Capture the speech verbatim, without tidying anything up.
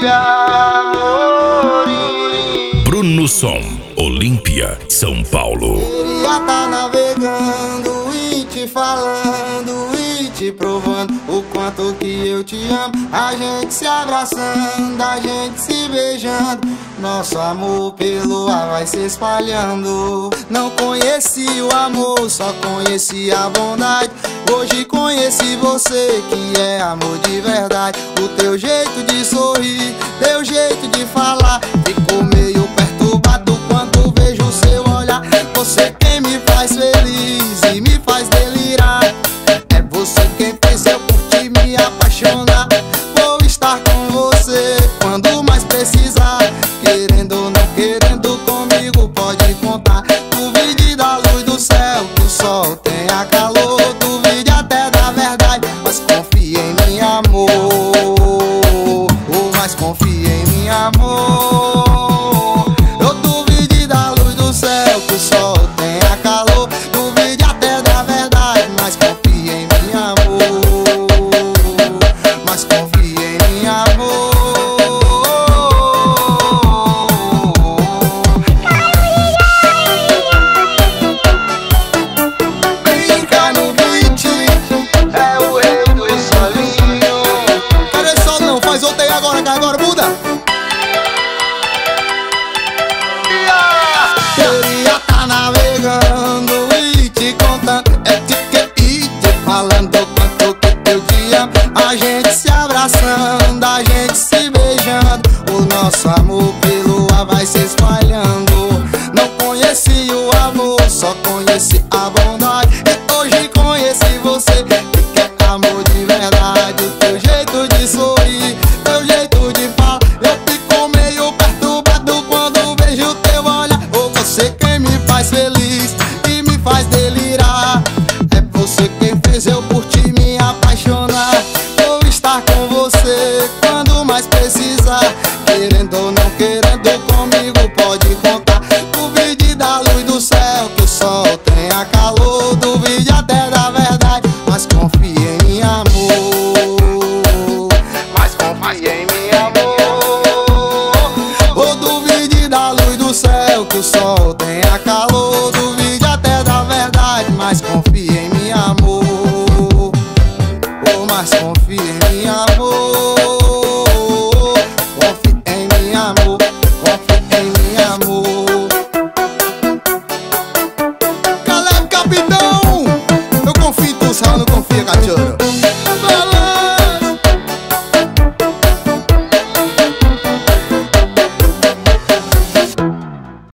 Bruno Som, Olímpia, São Paulo. Queria tá navegando e te falando e te provando o quanto que eu te amo. A gente se abraçando, a gente se beijando, nosso amor pelo ar vai se espalhando. Não conheci o amor, só conheci a bondade. Hoje conheci você, que é amor de verdade. O teu jeito de sorrir, teu jeito de falar, ficou meio perturbado quando vejo o seu olhar. Você quem me faz feliz e me faz delirar. É você quem fez eu curtir, me apaixonar. Vou estar com você quando mais precisar. Querendo ou não querendo, comigo pode contar. Duvide da luz do céu, que o sol tenha calor. Duvide até da verdade, mas confie em mim, amor. Oh, mas confie em mim, amor. Eu duvide da luz do céu, que o sol tenha calor. Duvide até da verdade, mas confie em mim, amor. Mas confie em mim, amor. Brinca no beat, é o rei do solinho. Cadê esse sol não? Faz outra aí agora, que agora muda. Queria tá navegando e te contando, é te que e te falando quanto que eu te amo. A gente se abraçando, a gente se beijando, o nosso amor pelo ar vai se espalhando. Não conheci o amor, só conheci a